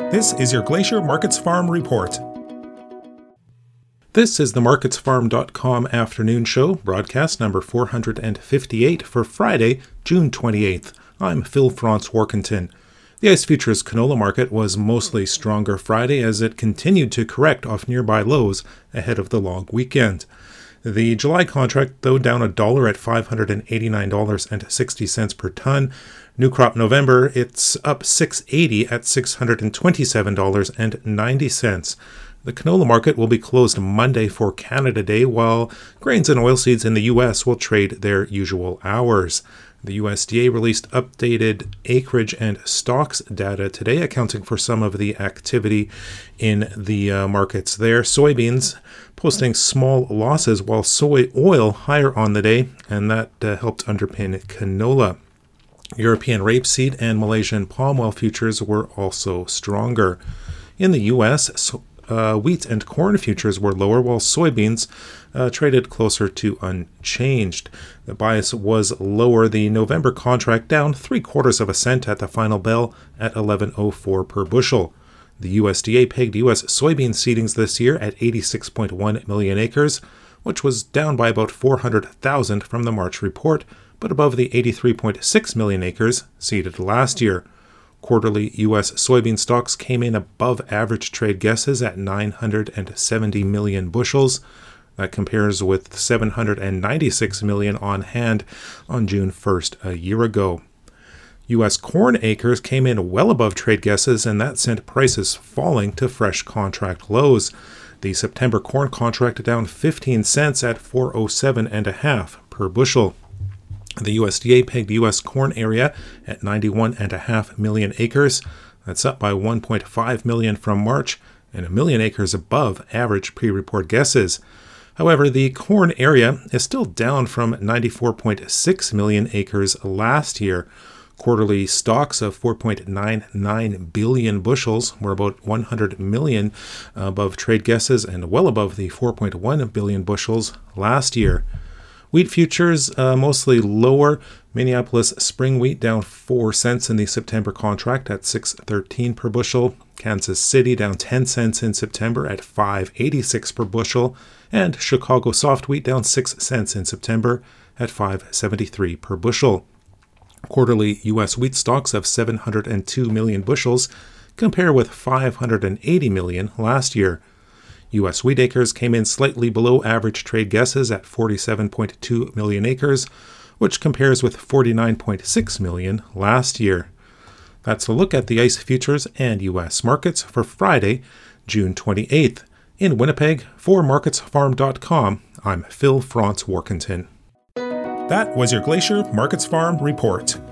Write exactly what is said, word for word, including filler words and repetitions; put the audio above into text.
This is your Glacier Markets Farm Report. This is the markets farm dot com afternoon show, broadcast number four hundred fifty-eight for Friday, June twenty-eighth. I'm Phil Franz Warkentin. The ICE Futures canola market was mostly stronger Friday as it continued to correct off nearby lows ahead of the long weekend. The July contract, though, down a dollar at five hundred eighty-nine dollars and sixty cents per ton. New crop November, it's up six dollars and eighty cents at six hundred twenty-seven dollars and ninety cents. The canola market will be closed Monday for Canada Day, while grains and oilseeds in the U S will trade their usual hours. The U S D A released updated acreage and stocks data today, accounting for some of the activity in the uh, markets there. Soybeans posting small losses, while soy oil higher on the day, and that uh, helped underpin canola. European rapeseed and Malaysian palm oil futures were also stronger. In the U S, so Uh, wheat and corn futures were lower, while soybeans uh, traded closer to unchanged. The bias was lower. The November contract down three quarters of a cent at the final bell at eleven oh four per bushel. The U S D A pegged U S soybean seedings this year at eighty-six point one million acres, which was down by about four hundred thousand from the March report, but above the eighty-three point six million acres seeded last year. Quarterly U S soybean stocks came in above average trade guesses at nine hundred seventy million bushels. That compares with seven hundred ninety-six million on hand on June first a year ago. U S corn acres came in well above trade guesses, and that sent prices falling to fresh contract lows. The September corn contract down fifteen cents at four oh seven and a half per bushel. The U S D A pegged U S corn area at ninety-one point five million acres. That's up by one point five million from March and a million acres above average pre-report guesses. However, the corn area is still down from ninety-four point six million acres last year. Quarterly stocks of four point nine nine billion bushels were about one hundred million above trade guesses and well above the four point one billion bushels last year. Wheat futures uh, mostly lower. Minneapolis spring wheat down four cents in the September contract at six thirteen per bushel. Kansas City down ten cents in September at five eighty-six per bushel. And Chicago soft wheat down six cents in September at five seventy-three per bushel. Quarterly U S wheat stocks of seven hundred two million bushels compare with five hundred eighty million last year. U S wheat acres came in slightly below average trade guesses at forty-seven point two million acres, which compares with forty-nine point six million last year. That's a look at the ICE futures and U S markets for Friday, June twenty-eighth. In Winnipeg, for markets farm dot com, I'm Phil Franz Warkentin. That was your Glacier Markets Farm Report.